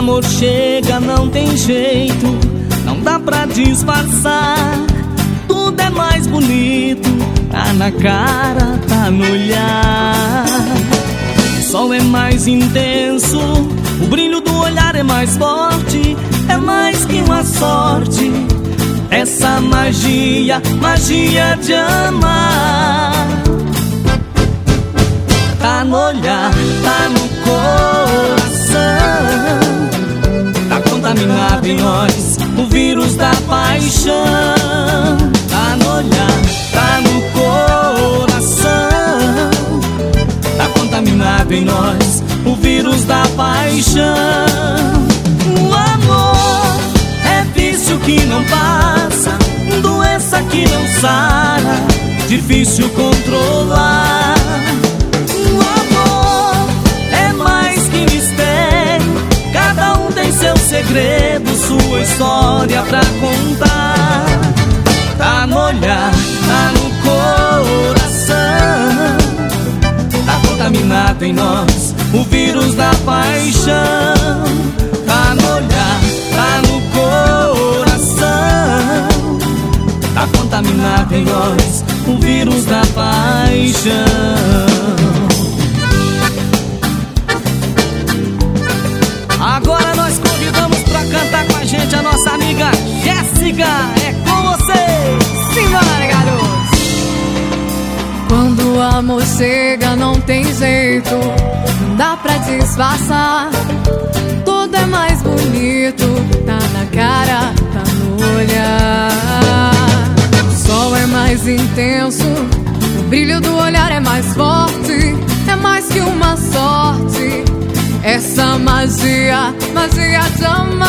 amor chega, não tem jeito, não dá pra disfarçar. Tudo é mais bonito, tá na cara, tá no olhar. O sol é mais intenso, o brilho do olhar é mais forte. É mais que uma sorte, essa magia, magia de amar. Tá no olhar, tá no coração, tá contaminado em nós o vírus da paixão. Tá no olhar, tá no coração, tá contaminado em nós o vírus da paixão. O amor é vício que não passa, doença que não sara, difícil controlar. O amor é mais que mistério, cada um tem seu segredo, sua história pra contar. Tá no olhar, tá no coração, tá contaminado em nós o vírus da paixão. Tá no olhar, tá no coração, tá contaminado em nós o vírus da paixão. Agora nós convidamos pra cantar com a gente a nossa amiga Jéssica. É com vocês, simbora, garotos! Quando o amor chega não tem jeito, não dá pra disfarçar. Tudo é mais bonito, tá na cara, tá no olhar. O sol é mais intenso, o brilho do olhar é mais forte. É mais que uma sorte, essa magia, magia de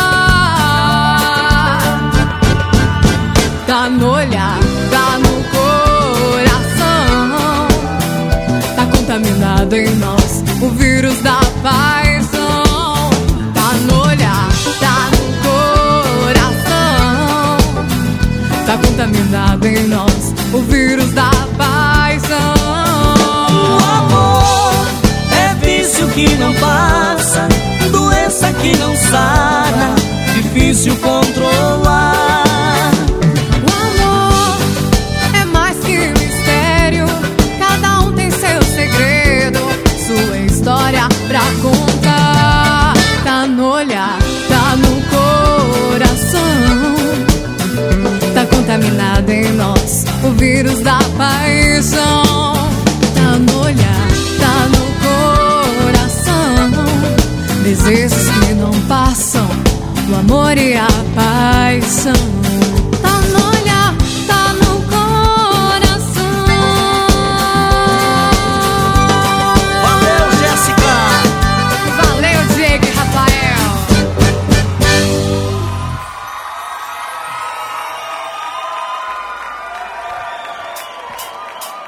amar. Tá no olhar, tá no coração, tá contaminado em nós o vírus da paixão. Tá no olhar, tá no coração, tá contaminado em nós o vírus da paixão. O amor é vício que não passa, doença que não sara, difícil controlar. O amor é mais que mistério, cada um tem seu segredo, sua história pra contar. Tá no olhar, tá no coração, tá contaminado em nós o vírus da paixão.